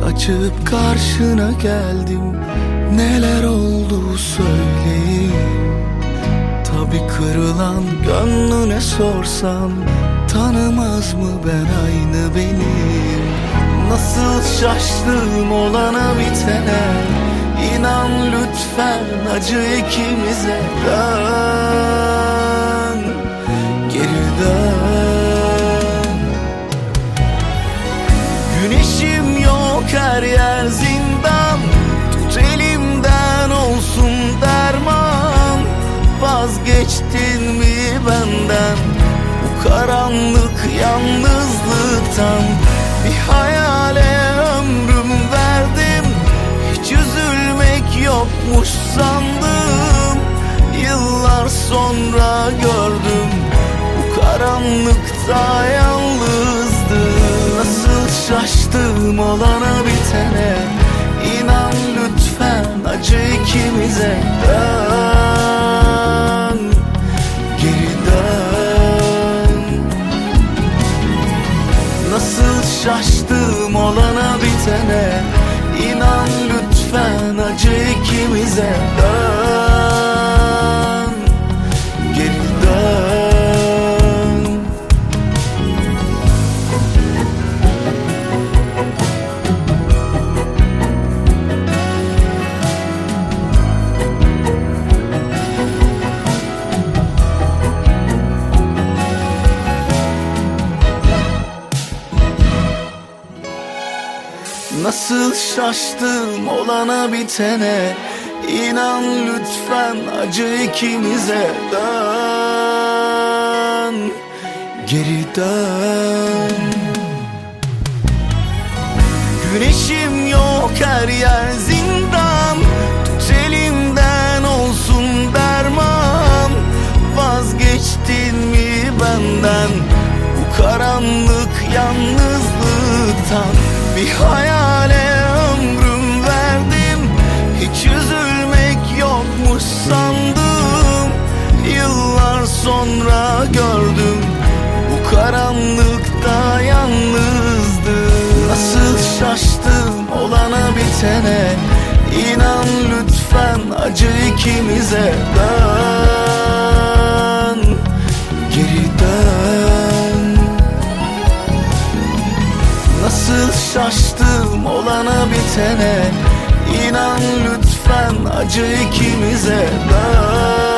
açıp karşına geldim. Neler oldu söyleyeyim. Tabi kırılan gönlüne sorsam tanımaz mı ben aynı benim. Nasıl şaştım olana bitene. İnan lütfen acı ikimize. Dön, geri dön. Güneşim yok, her yer zindan. Tut elimden, olsun derman. Vazgeçtin mi benden, bu karanlık yalnızlıktan? Bir hayale ömrüm verdim, hiç üzülmek yokmuş sandım. Yıllar sonra gördüm, bu karanlıkta yalnızdım. Nasıl şaştım olana bitene. İnan lütfen acı ikimize. Dön, geri dön. Nasıl şaştım olana bitene. İnan lütfen acı ikimize. Dön, geri dön. Nasıl şaştım olana bitene. İnan lütfen acı ikimize. Dön, geri dön. Güneşim yok, her yer zindan. Tut elimden, olsun derman. Vazgeçtin mi benden, bu karanlık yalnızlıktan? Bir hayale ömrüm verdim, hiç üzülmek yokmuş sandım. Yıllar sonra gördüm, bu karanlıkta yalnızdım. Nasıl şaştım olana bitene. İnan lütfen acı ikimize. Dön, geri dön. Nasıl şaştım olana bitene. İnan lütfen acı ikimize. Dön.